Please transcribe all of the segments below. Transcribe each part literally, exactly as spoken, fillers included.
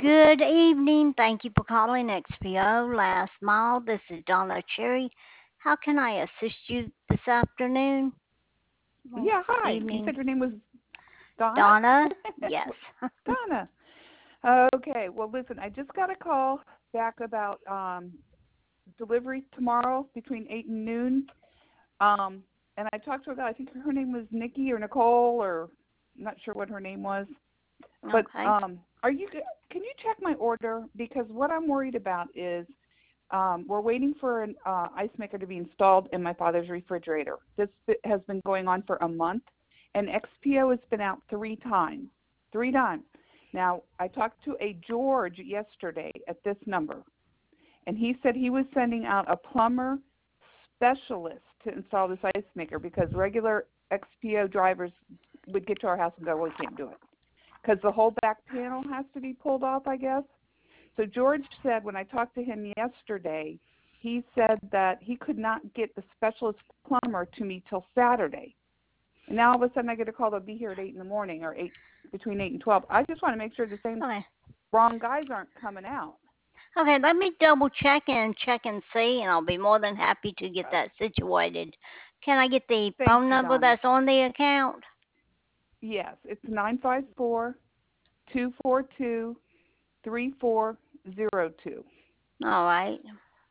Good evening. Thank you for calling X P O Last Mile. This is Donna Cherry. How can I assist you this afternoon? Well, Yeah, hi. You evening. said your name was Donna? Donna? Yes. Donna. Okay, well, listen, I just got a call back about um, delivery tomorrow between eight and noon. Um, and I talked to a guy, I think her name was Nikki or Nicole, or I'm not sure what her name was. But Okay. um, are you? Can you check my order? Because what I'm worried about is um, we're waiting for an uh, ice maker to be installed in my father's refrigerator. This has been going on for a month, and X P O has been out three times. Three times. Now, I talked to a George yesterday at this number, and he said he was sending out a plumber specialist to install this ice maker because regular X P O drivers would get to our house and go, well, we can't do it. Because the whole back panel has to be pulled off, I guess. So George said when I talked to him yesterday, he said that he could not get the specialist plumber to me till Saturday. And now all of a sudden I get a call they'll be here at eight in the morning or eight between eight and twelve. I just want to make sure the same Okay. wrong guys aren't coming out. Okay, let me double check and check and see, and I'll be more than happy to get that situated. Can I get the Thank phone you, number Donna. that's on the account? Yes, it's nine five four, two four two, three four zero two. All right.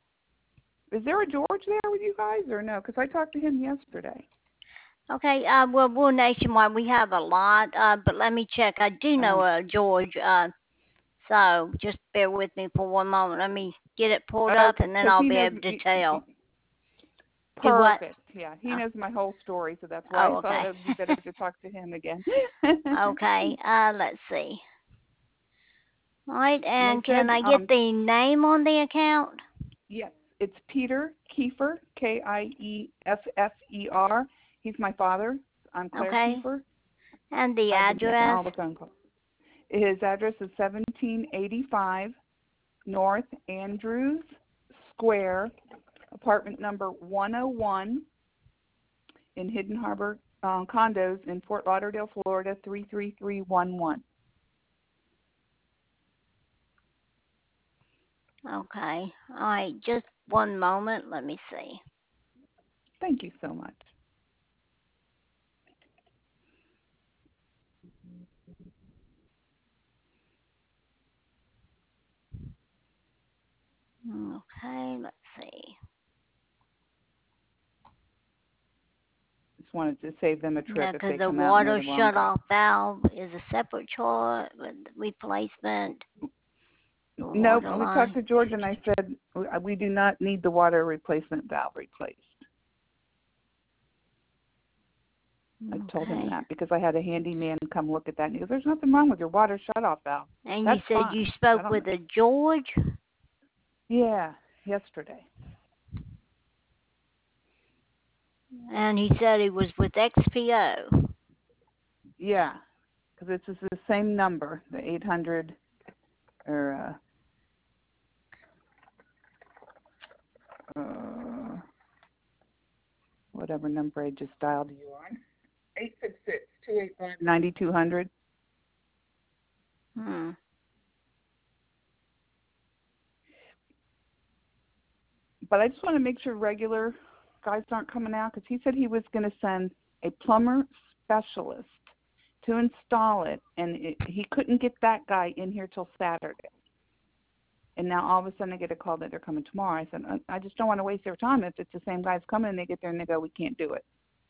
Is there a George there with you guys or no? Because I talked to him yesterday. Okay, uh, well, we're nationwide. We have a lot, uh, but let me check. I do know Oh, uh, George, uh, so just bear with me for one moment. Let me get it pulled up, okay, and then because I'll he be knows. able to He, he, tell. Do what? perfect. Yeah, he Uh, knows my whole story, so that's why I oh, thought okay. it would be better to talk to him again. Okay, uh, let's see. All right, And they and can said, I get um, the name on the account? yes, it's Peter Kiefer, K I E F F E R. He's my father. I'm Claire Okay, Kiefer. and the I've been taking address? all the phone calls. His address is seventeen eighty-five North Andrews Square, apartment number one oh one in Hidden Harbor uh, condos in Fort Lauderdale, Florida, three three three one one. Okay, all right, just one moment. Let me see. Thank you so much. Okay, let's see. Just wanted to save them a Yeah, trip if because they the come out and they're water the wrong guy. shut-off valve is a separate charge with replacement. The Nope. water We talked line. to George and I said we do not need the water replacement valve replaced. I told him Okay. that because I had a handyman come look at that and he goes, there's nothing wrong with your water shut-off valve. And you That's said you fine. I spoke don't with know. a George, Yeah, yesterday. and he said he was with X P O. Yeah, because it's just the same number, the eight hundred or uh, uh, whatever number I just dialed you on. eight six six, two eight five, nine two hundred. Hmm. But I just want to make sure regular guys aren't coming out because he said he was going to send a plumber specialist to install it, and it, he couldn't get that guy in here till Saturday. And now all of a sudden I get a call that they're coming tomorrow. I said, I I just don't want to waste their time. If it's the same guys coming and they get there and they go, we can't do it.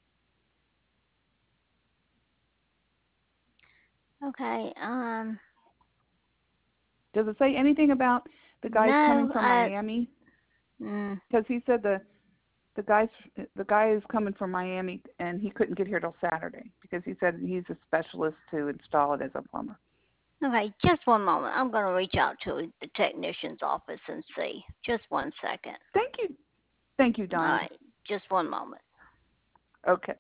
Okay. Um. Does it say anything about the guys coming No. from I. Miami? Mm, Because he said the the guys the guy is coming from Miami and he couldn't get here till Saturday because he said he's a specialist to install it as a plumber. okay. Just one moment. I'm going to reach out to the technician's office and see. Just one second. Thank you. Thank you, All Donna. right. Just one moment. Okay.